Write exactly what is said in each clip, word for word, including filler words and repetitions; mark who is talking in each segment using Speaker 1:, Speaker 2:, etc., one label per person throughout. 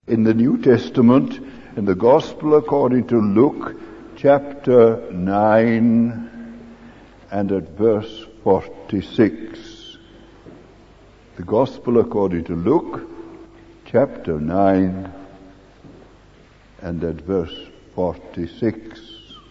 Speaker 1: In the New Testament, in the Gospel according to Luke, chapter nine, and at verse forty-six. The Gospel according to Luke, chapter nine, and at verse forty-six.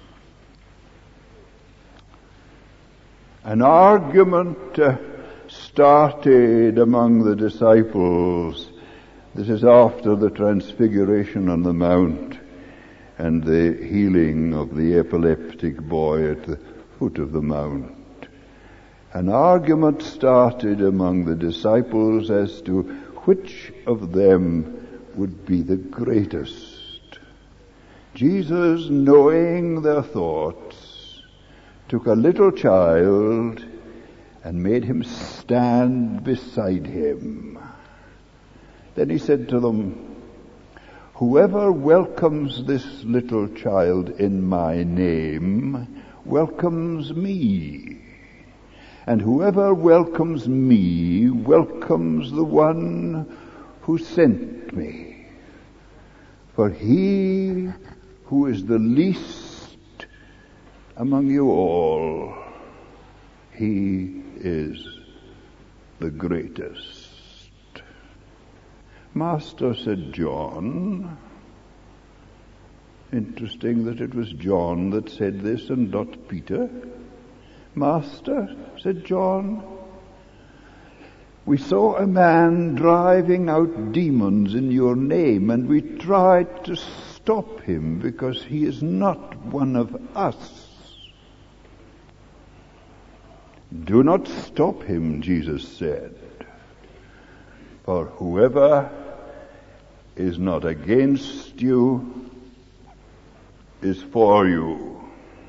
Speaker 1: An argument uh, started among the disciples. This is after the transfiguration on the mount and the healing of the epileptic boy at the foot of the mount. An argument started among the disciples as to which of them would be the greatest. Jesus, knowing their thoughts, took a little child and made him stand beside him. Then he said to them, "Whoever welcomes this little child in my name welcomes me. And whoever welcomes me welcomes the one who sent me. For he who is the least among you all, he is the greatest." "Master," said John. Interesting that it was John that said this and not Peter. "Master," said John, "we saw a man driving out demons in your name, and we tried to stop him because he is not one of us." "Do not stop him," Jesus said, "for whoever is not against you is for you."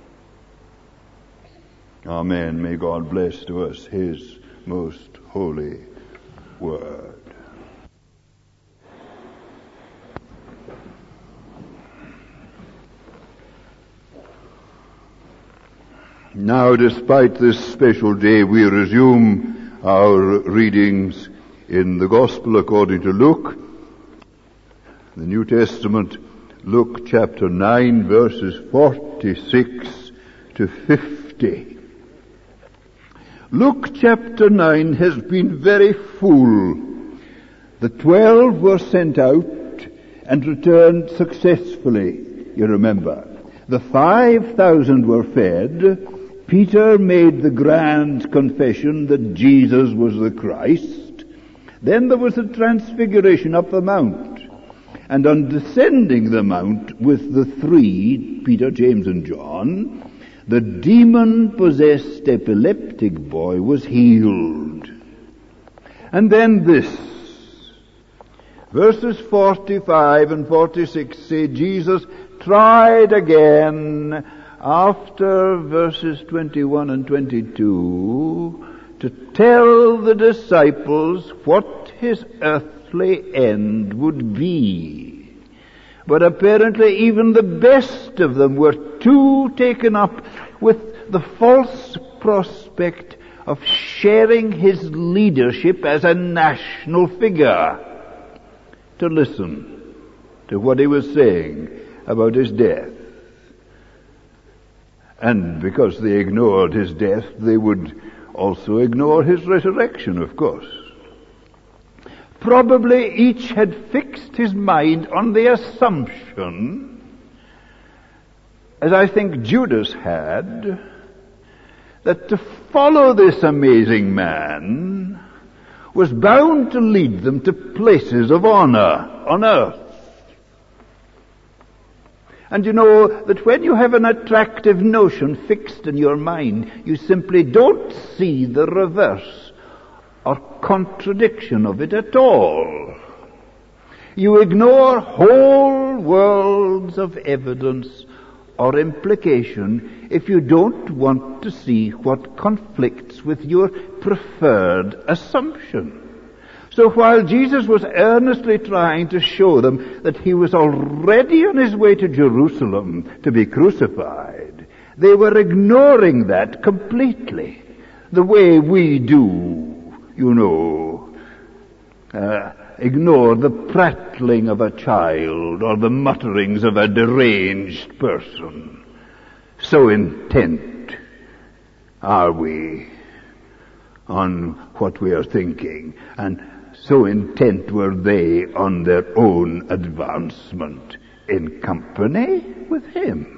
Speaker 1: Amen. May God bless to us His most holy word. Now, despite this special day, we resume our readings in the Gospel according to Luke, the New Testament, Luke chapter nine, verses forty-six to fifty. Luke chapter nine has been very full. The twelve were sent out and returned successfully, you remember. The five thousand were fed. Peter made the grand confession that Jesus was the Christ. Then there was the transfiguration up the mount. And on descending the mount with the three, Peter, James, and John, the demon-possessed epileptic boy was healed. And then this. Verses forty-five and forty-six say Jesus tried again after verses twenty-one and twenty-two to tell the disciples what his earthly end would be. But apparently even the best of them were too taken up with the false prospect of sharing his leadership as a national figure to listen to what he was saying about his death. And because they ignored his death, they would also ignore his resurrection, of course. Probably each had fixed his mind on the assumption, as I think Judas had, that to follow this amazing man was bound to lead them to places of honor on earth. And you know that when you have an attractive notion fixed in your mind, you simply don't see the reverse or contradiction of it at all. You ignore whole worlds of evidence or implication if you don't want to see what conflicts with your preferred assumption. So while Jesus was earnestly trying to show them that he was already on his way to Jerusalem to be crucified, they were ignoring that completely, the way we do, you know. Uh, ignore the prattling of a child or the mutterings of a deranged person. So intent are we on what we are thinking, and so intent were they on their own advancement in company with him.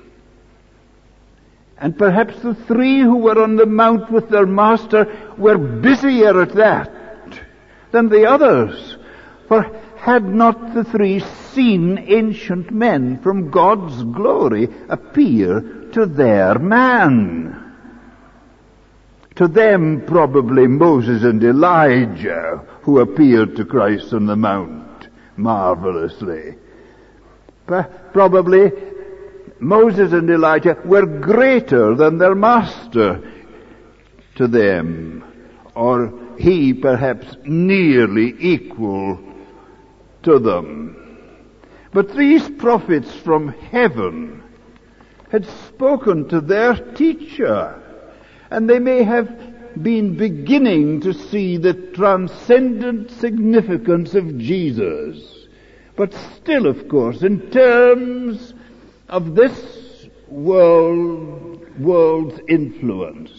Speaker 1: And perhaps the three who were on the mount with their master were busier at that than the others. For had not the three seen ancient men from God's glory appear to their man? To them probably Moses and Elijah, who appeared to Christ on the mount marvelously. Probably Moses and Elijah were greater than their master to them, or he perhaps nearly equal to them. But these prophets from heaven had spoken to their teacher, and they may have been beginning to see the transcendent significance of Jesus. But still, of course, in terms of this world, world's influence,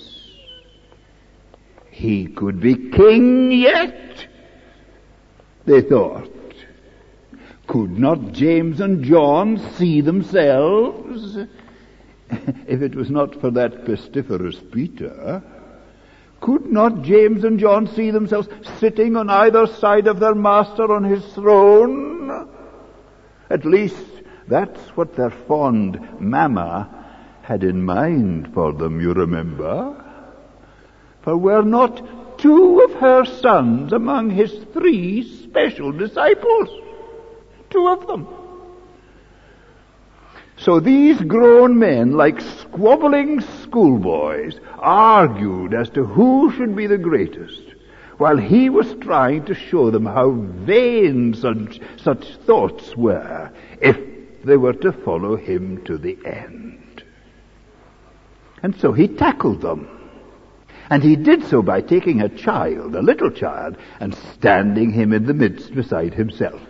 Speaker 1: he could be king yet, they thought. Could not James and John see themselves, if it was not for that pestiferous Peter, could not James and John see themselves sitting on either side of their master on his throne? At least that's what their fond mamma had in mind for them, you remember. For were not two of her sons among his three special disciples? Two of them. So these grown men, like squabbling schoolboys, argued as to who should be the greatest, while he was trying to show them how vain such, such thoughts were if they were to follow him to the end. And so he tackled them. And he did so by taking a child, a little child, and standing him in the midst beside himself.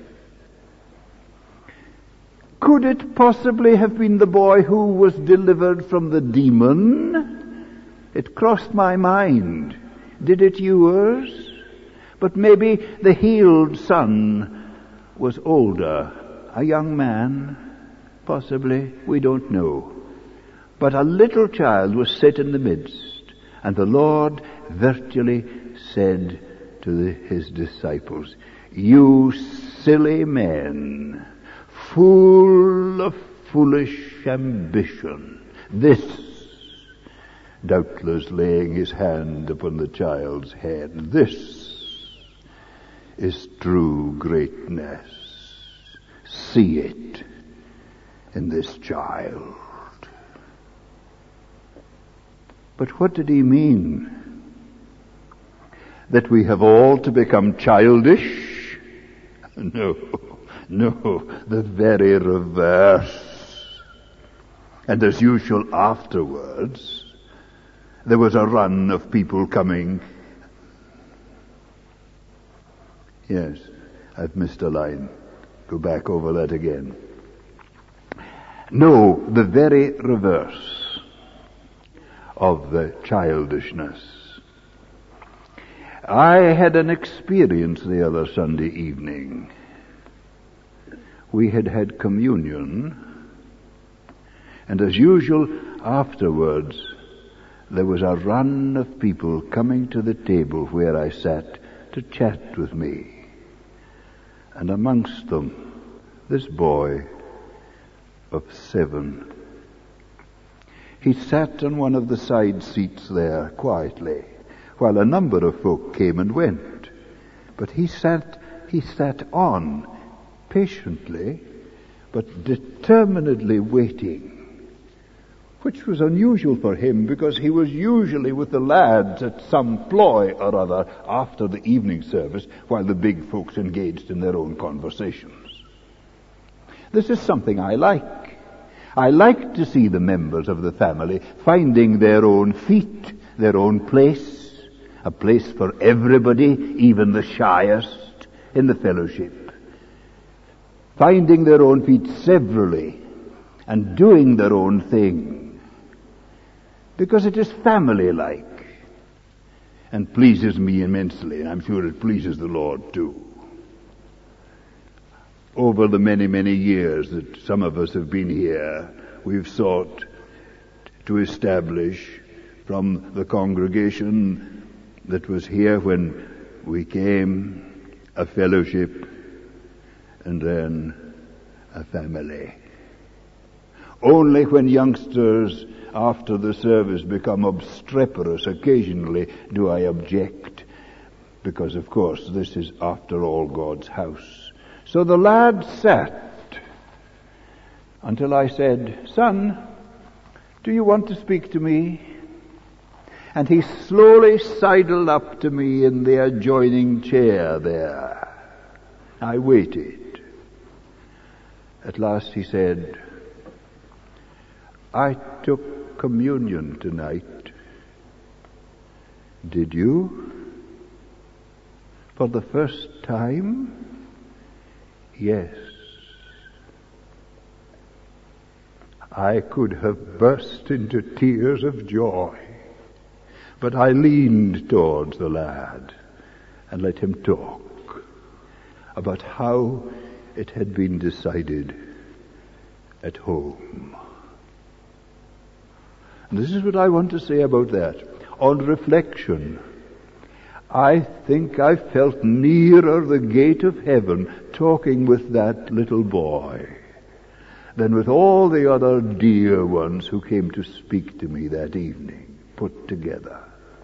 Speaker 1: Could it possibly have been the boy who was delivered from the demon? It crossed my mind. Did it yours? But maybe the healed son was older, a young man, possibly, we don't know. But a little child was set in the midst, and the Lord virtually said to the, his disciples, "You silly men, full of foolish ambition." This, doubtless laying his hand upon the child's head, this is true greatness. See it in this child. But what did he mean? That we have all to become childish? No, no, the very reverse. And as usual afterwards, there was a run of people coming. Yes, I've missed a line. Go back over that again. No, the very reverse of the childishness. I had an experience the other Sunday evening. We had had communion, and as usual afterwards there was a run of people coming to the table where I sat to chat with me. And amongst them, this boy of seven. He sat on one of the side seats there quietly, while a number of folk came and went. But he sat, he sat on, patiently, but determinedly waiting, which was unusual for him, because he was usually with the lads at some ploy or other after the evening service, while the big folks engaged in their own conversations. This is something I like. I like to see the members of the family finding their own feet, their own place, a place for everybody, even the shyest, in the fellowship, finding their own feet severally and doing their own thing, because it is family-like and pleases me immensely, and I'm sure it pleases the Lord too. Over the many, many years that some of us have been here, we've sought to establish from the congregation that was here when we came a fellowship and then a family. Only when youngsters after the service become obstreperous occasionally do I object, because of course this is after all God's house. So the lad sat until I said, "Son, do you want to speak to me?" And he slowly sidled up to me in the adjoining chair there. I waited. At last he said, "I took communion tonight." "Did you?" "For the first time?" "Yes." I could have burst into tears of joy, but I leaned towards the lad and let him talk about how it had been decided at home. And this is what I want to say about that. On reflection, I think I felt nearer the gate of heaven talking with that little boy than with all the other dear ones who came to speak to me that evening, put together.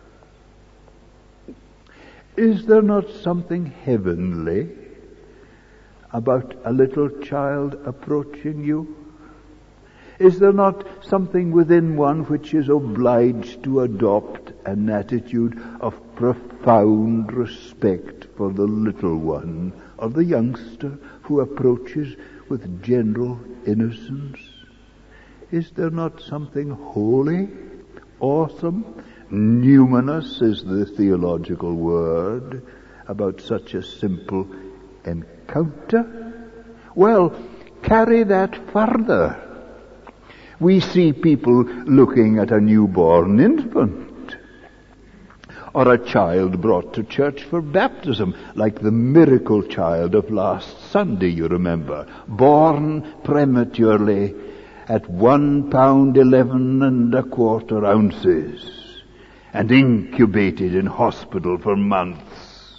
Speaker 1: Is there not something heavenly about a little child approaching you? Is there not something within one which is obliged to adopt an attitude of profound respect for the little one, or the youngster who approaches with general innocence? Is there not something holy, awesome, numinous is the theological word, about such a simple encounter? Well, carry that further. We see people looking at a newborn infant, or a child brought to church for baptism, like the miracle child of last Sunday, you remember, born prematurely at one pound eleven and a quarter ounces, and incubated in hospital for months.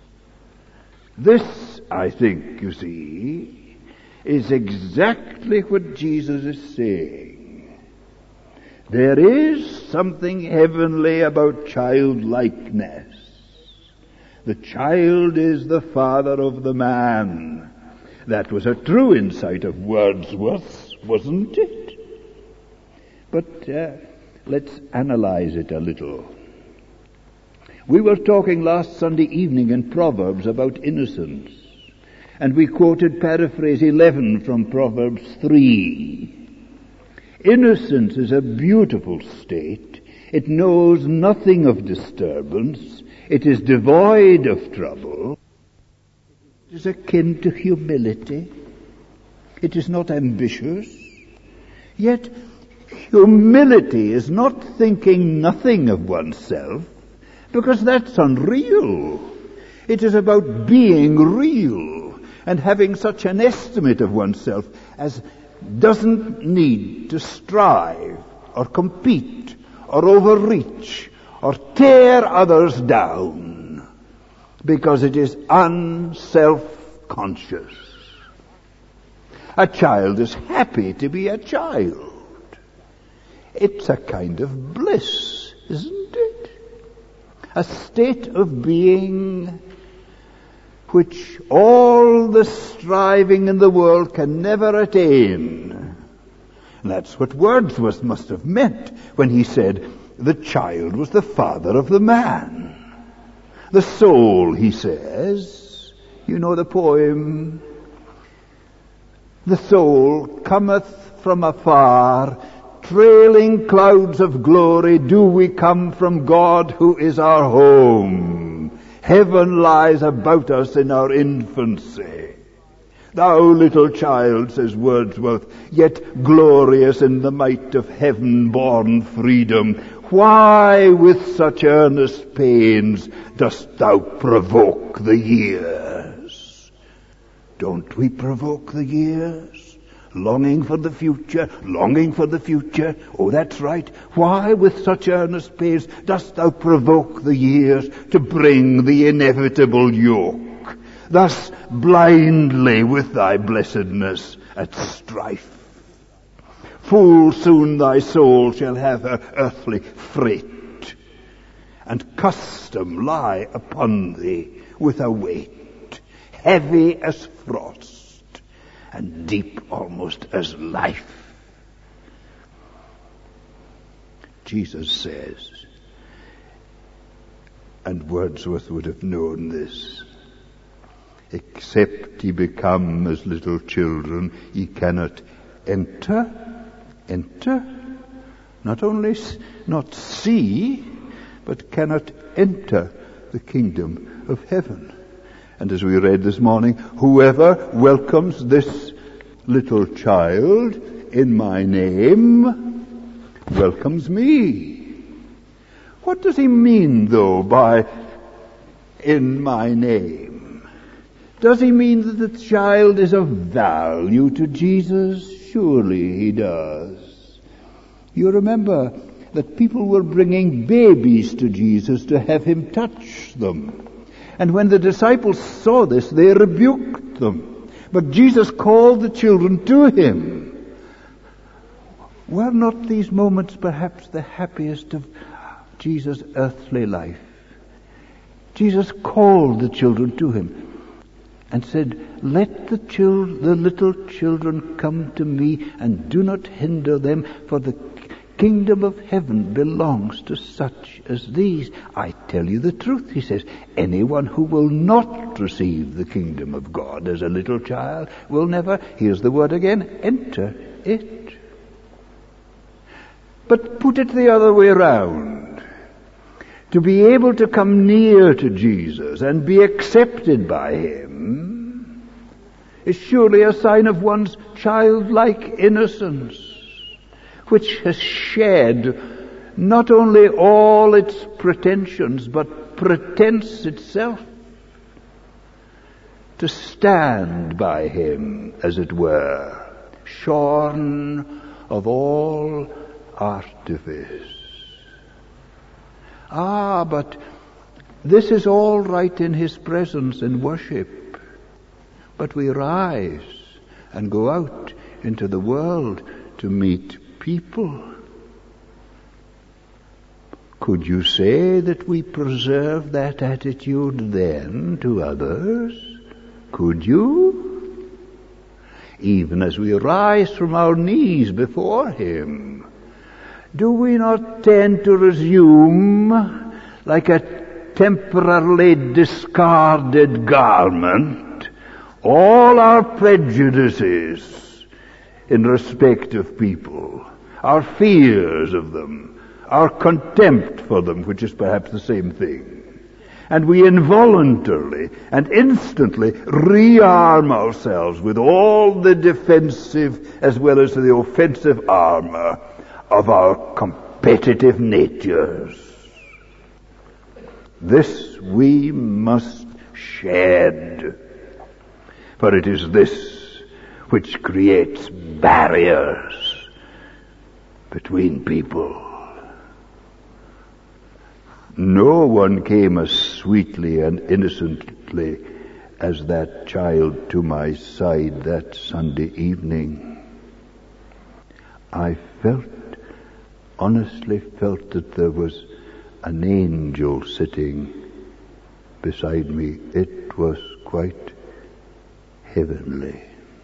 Speaker 1: This, I think, you see, is exactly what Jesus is saying. There is something heavenly about childlikeness. The child is the father of the man. That was a true insight of Wordsworth's, wasn't it? But uh, let's analyze it a little. We were talking last Sunday evening in Proverbs about innocence, and we quoted paraphrase eleven from Proverbs three. Innocence is a beautiful state. It knows nothing of disturbance. It is devoid of trouble. It is akin to humility. It is not ambitious. Yet humility is not thinking nothing of oneself, because that's unreal. It is about being real and having such an estimate of oneself as doesn't need to strive or compete or overreach or tear others down, because it is unself-conscious. A child is happy to be a child. It's a kind of bliss, isn't it? A state of being which all the striving in the world can never attain. And that's what Wordsworth must have meant when he said the child was the father of the man. The soul, he says, you know the poem, the soul cometh from afar, trailing clouds of glory do we come from God who is our home. Heaven lies about us in our infancy. Thou little child, says Wordsworth, yet glorious in the might of heaven-born freedom, why with such earnest pains dost thou provoke the years? Don't we provoke the years? Longing for the future, longing for the future. Oh, that's right. Why with such earnest pains dost thou provoke the years to bring the inevitable yoke, thus blindly with thy blessedness at strife? Full soon thy soul shall have her earthly freight, and custom lie upon thee with a weight, heavy as frost, and deep almost as life. Jesus says, and Wordsworth would have known this, except ye become as little children, ye cannot enter, enter, not only not see, but cannot enter the kingdom of heaven. And as we read this morning, whoever welcomes this little child in my name welcomes me. What does he mean, though, by in my name? Does he mean that the child is of value to Jesus? Surely he does. You remember that people were bringing babies to Jesus to have him touch them. And when the disciples saw this, they rebuked them. But Jesus called the children to him. Were not these moments perhaps the happiest of Jesus' earthly life? Jesus called the children to him and said, let the, chil- the little children come to me, and do not hinder them, for the kingdom of heaven belongs to such as these. I tell you the truth, he says, anyone who will not receive the kingdom of God as a little child will never, here's the word again, enter it. But put it the other way around. To be able to come near to Jesus and be accepted by him is surely a sign of one's childlike innocence, which has shed not only all its pretensions, but pretense itself, to stand by him, as it were, shorn of all artifice. Ah, but this is all right in his presence in worship, but we rise and go out into the world to meet people. Could you say that we preserve that attitude then to others? Could you? Even as we rise from our knees before him, do we not tend to resume, like a temporarily discarded garment, all our prejudices in respect of people, our fears of them, our contempt for them, which is perhaps the same thing, and we involuntarily and instantly rearm ourselves with all the defensive as well as the offensive armor of our competitive natures? This we must shed, for it is this which creates barriers between people. No one came as sweetly and innocently as that child to my side that Sunday evening. I felt, honestly felt, that there was an angel sitting beside me. It was quite heavenly.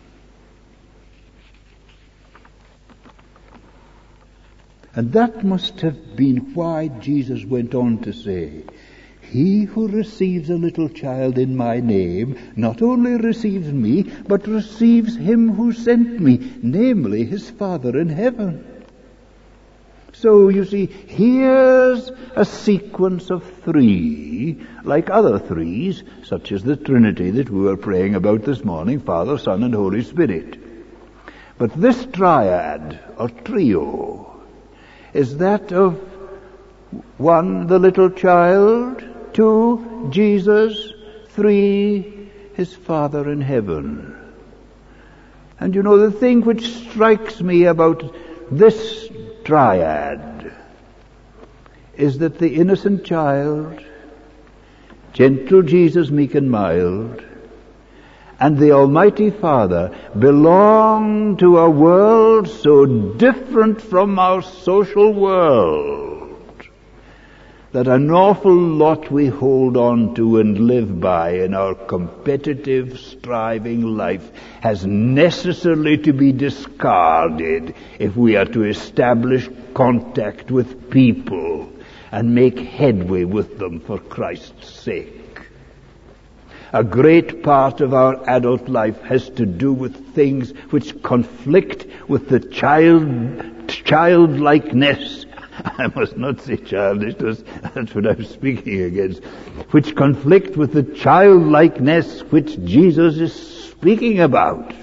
Speaker 1: And that must have been why Jesus went on to say, he who receives a little child in my name not only receives me, but receives him who sent me, namely his Father in heaven. So, you see, here's a sequence of three, like other threes, such as the Trinity that we were praying about this morning, Father, Son, and Holy Spirit. But this triad, or trio, is that of one, the little child, two, Jesus, three, his Father in heaven. And you know, the thing which strikes me about this triad is that the innocent child, gentle Jesus, meek and mild, and the Almighty Father belong to a world so different from our social world that an awful lot we hold on to and live by in our competitive, striving life has necessarily to be discarded if we are to establish contact with people and make headway with them for Christ's sake. A great part of our adult life has to do with things which conflict with the child, childlikeness. I must not say childishness, that's what I'm speaking against, which conflict with the childlikeness which Jesus is speaking about.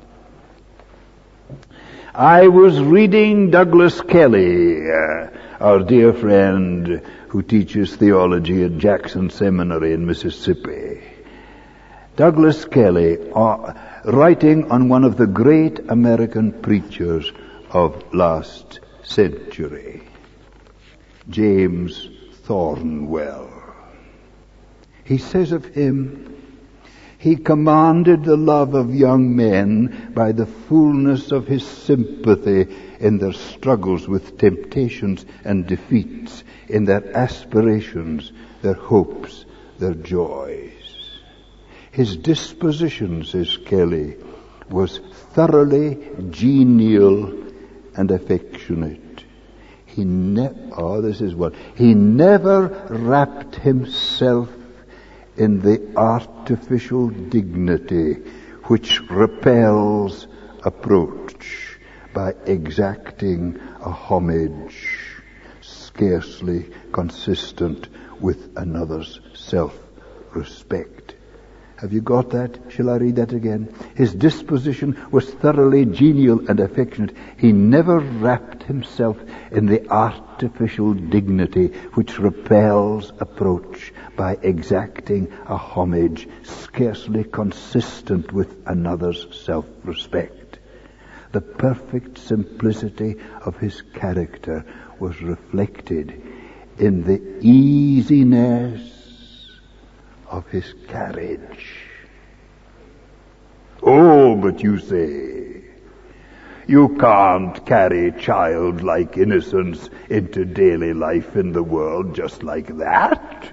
Speaker 1: I was reading Douglas Kelly, uh, our dear friend who teaches theology at Jackson Seminary in Mississippi. Douglas Kelly, uh, writing on one of the great American preachers of last century, James Thornwell. He says of him, he commanded the love of young men by the fullness of his sympathy in their struggles with temptations and defeats, in their aspirations, their hopes, their joys. His disposition, says Kelly, was thoroughly genial and affectionate. He ne- oh, this is what he never wrapped himself in the artificial dignity which repels approach by exacting a homage scarcely consistent with another's self-respect. Have you got that? Shall I read that again? His disposition was thoroughly genial and affectionate. He never wrapped himself in the artificial dignity which repels approach by exacting a homage scarcely consistent with another's self-respect. The perfect simplicity of his character was reflected in the easiness of his carriage. Oh, but you say, you can't carry childlike innocence into daily life in the world just like that.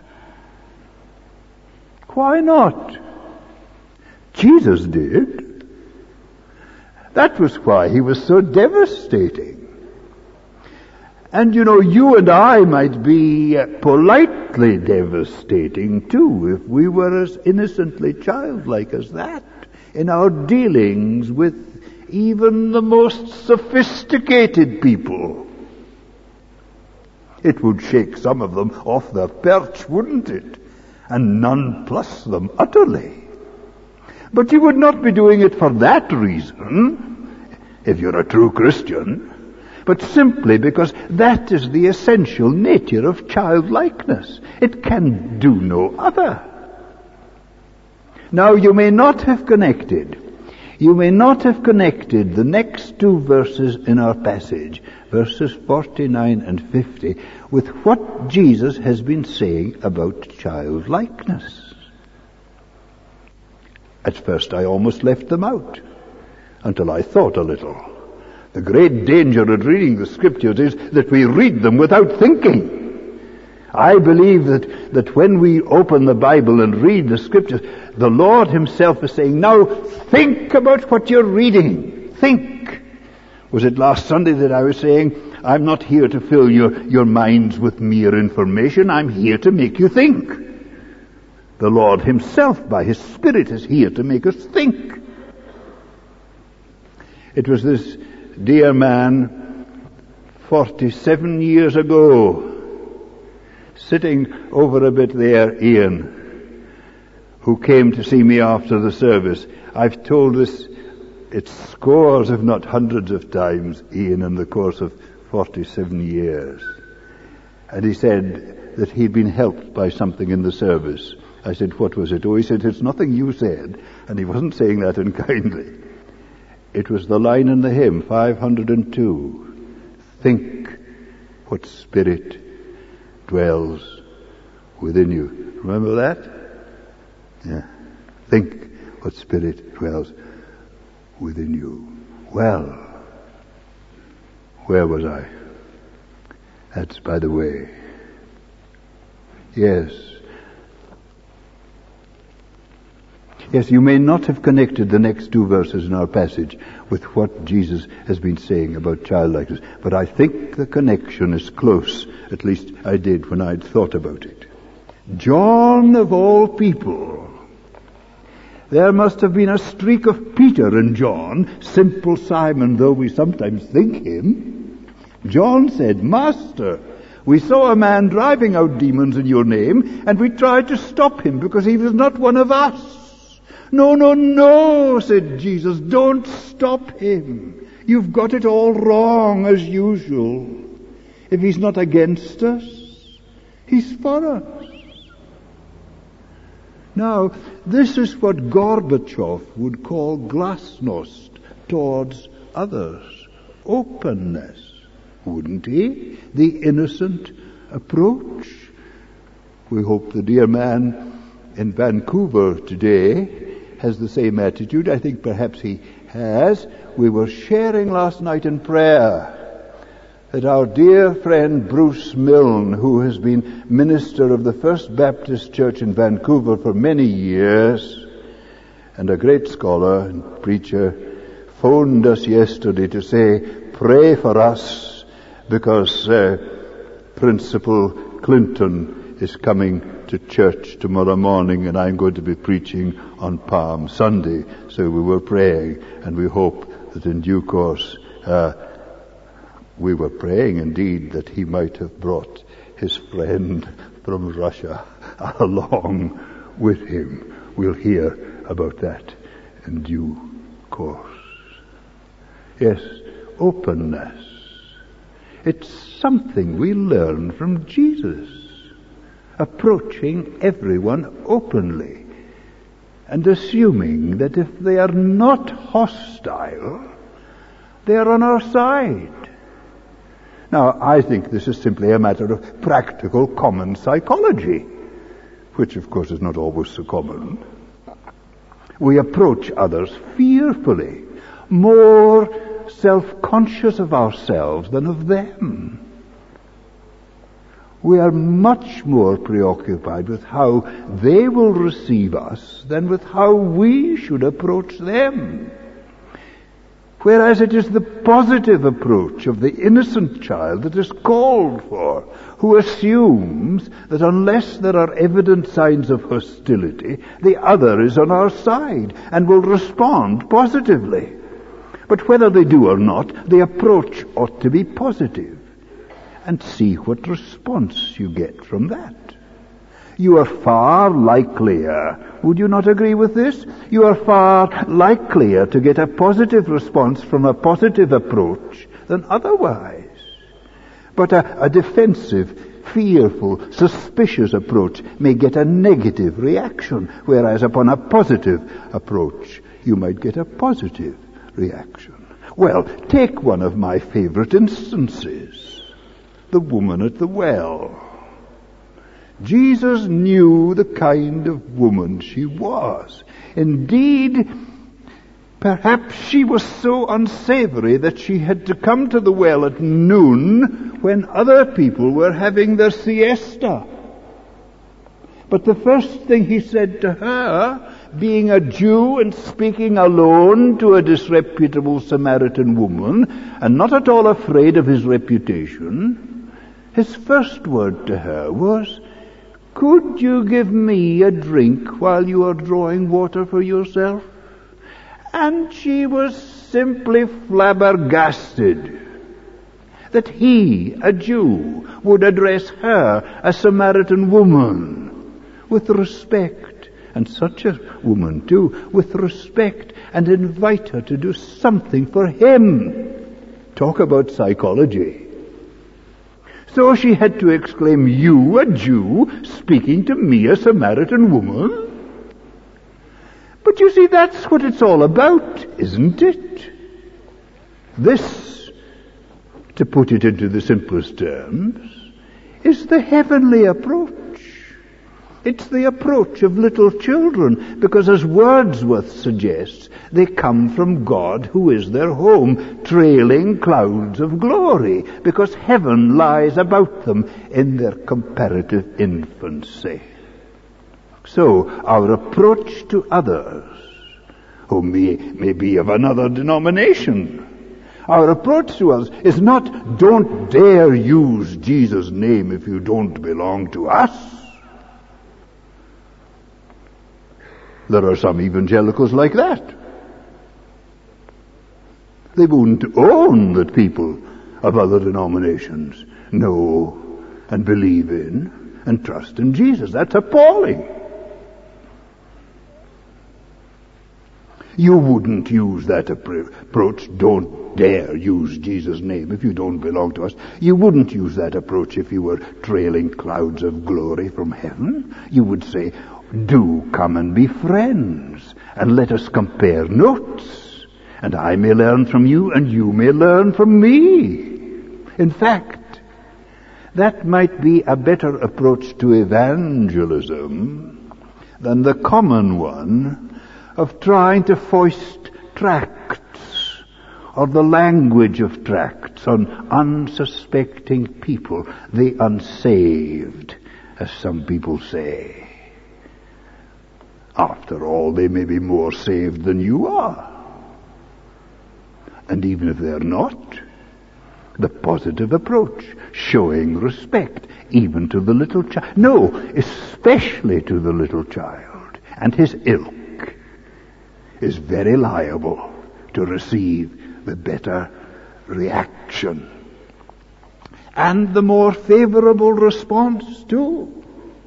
Speaker 1: Why not? Jesus did. That was why he was so devastating. And you know, you and I might be politely devastating too if we were as innocently childlike as that in our dealings with even the most sophisticated people. It would shake some of them off their perch, wouldn't it? And nonplus them utterly. But you would not be doing it for that reason, if you're a true Christian, but simply because that is the essential nature of childlikeness. It can do no other. Now, you may not have connected, you may not have connected the next two verses in our passage, verses forty-nine and fifty, with what Jesus has been saying about childlikeness. At first I almost left them out, until I thought a little. The great danger of reading the Scriptures is that we read them without thinking. I believe that, that when we open the Bible and read the Scriptures, the Lord himself is saying, now think about what you're reading. Think. Was it last Sunday that I was saying, I'm not here to fill your, your minds with mere information. I'm here to make you think. The Lord himself, by his Spirit, is here to make us think. It was this dear man, forty-seven years ago, sitting over a bit there, Ian, who came to see me after the service. I've told this, it's scores if not hundreds of times, Ian, in the course of forty-seven years. And he said that he'd been helped by something in the service. I said, what was it? Oh, he said, it's nothing you said. And he wasn't saying that unkindly. It was the line in the hymn, five hundred two. Think what spirit dwells within you. Remember that? Yeah. Think what spirit dwells within you. Well, where was I? That's by the way. Yes. Yes, you may not have connected the next two verses in our passage with what Jesus has been saying about childlikeness, but I think the connection is close. At least I did when I'd thought about it. John, of all people, there must have been a streak of Peter in John, simple Simon though we sometimes think him. John said, Master, we saw a man driving out demons in your name, and we tried to stop him because he was not one of us. No, no, no, said Jesus, don't stop him. You've got it all wrong as usual. If he's not against us, he's for us. Now, this is what Gorbachev would call glasnost towards others. Openness, wouldn't he? The innocent approach. We hope the dear man in Vancouver today has the same attitude. I think perhaps he has. We were sharing last night in prayer that our dear friend Bruce Milne, who has been minister of the First Baptist Church in Vancouver for many years, and a great scholar and preacher, phoned us yesterday to say, pray for us, because uh, Principal Clinton is coming to church tomorrow morning, and I'm going to be preaching on Palm Sunday. So we were praying, and we hope that in due course uh, we were praying indeed that he might have brought his friend from Russia along with him. We'll hear about that in due course. Yes, openness. It's something we learn from Jesus. Approaching everyone openly and assuming that if they are not hostile, they are on our side. Now, I think this is simply a matter of practical common psychology, which of course is not always so common. We approach others fearfully, more self-conscious of ourselves than of them. We are much more preoccupied with how they will receive us than with how we should approach them. Whereas it is the positive approach of the innocent child that is called for, who assumes that unless there are evident signs of hostility, the other is on our side and will respond positively. But whether they do or not, the approach ought to be positive. And see what response you get from that. You are far likelier, would you not agree with this? You are far likelier to get a positive response from a positive approach than otherwise. But a, a defensive, fearful, suspicious approach may get a negative reaction, whereas upon a positive approach you might get a positive reaction. Well, take one of my favorite instances. The woman at the well. Jesus knew the kind of woman she was. Indeed, perhaps she was so unsavory that she had to come to the well at noon when other people were having their siesta. But the first thing he said to her, being a Jew and speaking alone to a disreputable Samaritan woman, and not at all afraid of his reputation, his first word to her was, could you give me a drink while you are drawing water for yourself? And she was simply flabbergasted. that he, a Jew, would address her, a Samaritan woman, with respect, and such a woman too, with respect, and invite her to do something for him. Talk about psychology. So she had to exclaim, "You, a Jew, speaking to me, a Samaritan woman?" But you see, that's what it's all about, isn't it? This, to put it into the simplest terms, is the heavenly approach. It's the approach of little children, because as Wordsworth suggests, they come from God who is their home, trailing clouds of glory, because heaven lies about them in their comparative infancy. So, our approach to others, who may, may be of another denomination, our approach to us is not, don't dare use Jesus' name if you don't belong to us. There are some evangelicals like that. They won't own that people of other denominations know and believe in and trust in Jesus. That's appalling. You wouldn't use that approach. Don't dare use Jesus' name if you don't belong to us. You wouldn't use that approach if you were trailing clouds of glory from heaven. You would say, do come and be friends, and let us compare notes, and I may learn from you, and you may learn from me. In fact, that might be a better approach to evangelism than the common one of trying to foist tracts, or the language of tracts, on unsuspecting people, the unsaved, as some people say. After all, they may be more saved than you are. And even if they're not, the positive approach, showing respect, even to the little child, no, especially to the little child and his ilk, is very liable to receive the better reaction and the more favorable response too.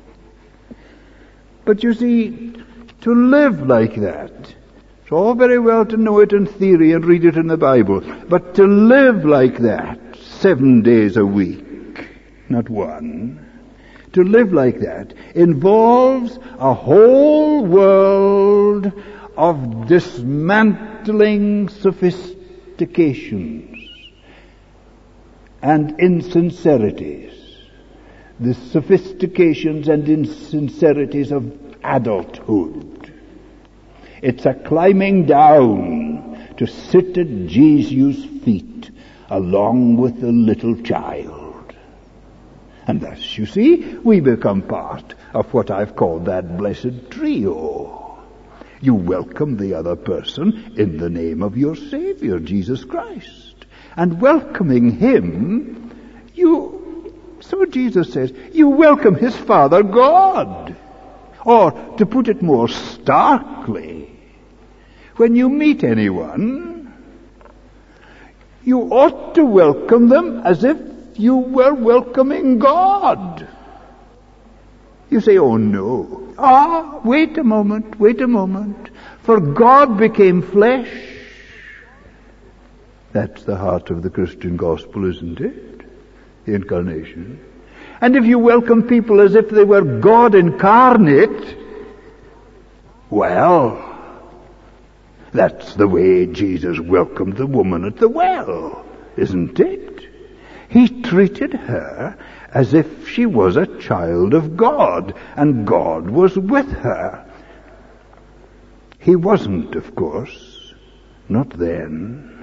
Speaker 1: But you see, to live like that, it's all very well to know it in theory and read it in the Bible, but to live like that seven days a week, not one, to live like that involves a whole world of dismantling sophistications and insincerities, the sophistications and insincerities of adulthood. It's a climbing down to sit at Jesus' feet along with the little child. And thus, you see, we become part of what I've called that blessed trio. You welcome the other person in the name of your Savior, Jesus Christ. And welcoming him, you, so Jesus says, you welcome his Father God. Or, to put it more starkly, when you meet anyone, you ought to welcome them as if you were welcoming God. You say, oh no. Ah, wait a moment, wait a moment. For God became flesh. That's the heart of the Christian gospel, isn't it? The incarnation. And if you welcome people as if they were God incarnate, well, that's the way Jesus welcomed the woman at the well, isn't it? He treated her as if she was a child of God, and God was with her. He wasn't, of course, not then,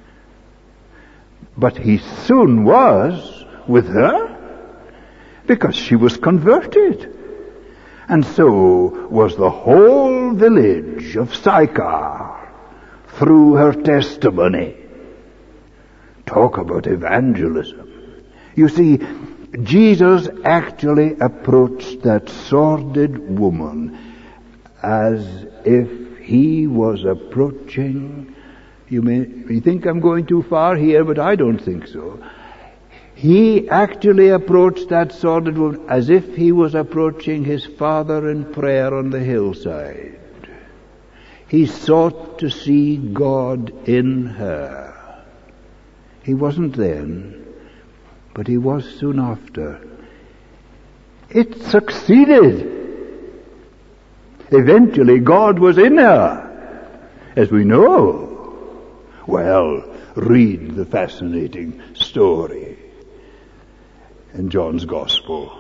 Speaker 1: but he soon was with her, because she was converted. And so was the whole village of Sychar through her testimony. Talk about evangelism. You see, Jesus actually approached that sordid woman as if he was approaching, you may, you think I'm going too far here, but I don't think so. He actually approached that sordid woman as if he was approaching his Father in prayer on the hillside. He sought to see God in her. He wasn't then, but he was soon after. It succeeded. Eventually God was in her, as we know. Well, read the fascinating story in John's Gospel,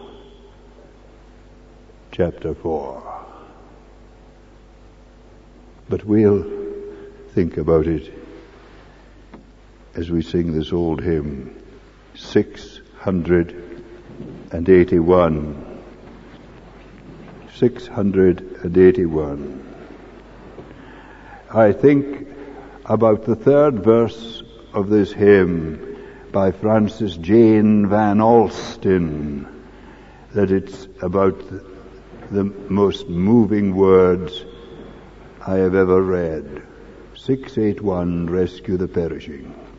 Speaker 1: chapter four. But we'll think about it as we sing this old hymn, six hundred eighty-one. six hundred eighty-one. I think about the third verse of this hymn by Francis Jane Van Alstyne, that it's about the, the most moving words I have ever read. six eighty-one, Rescue the Perishing.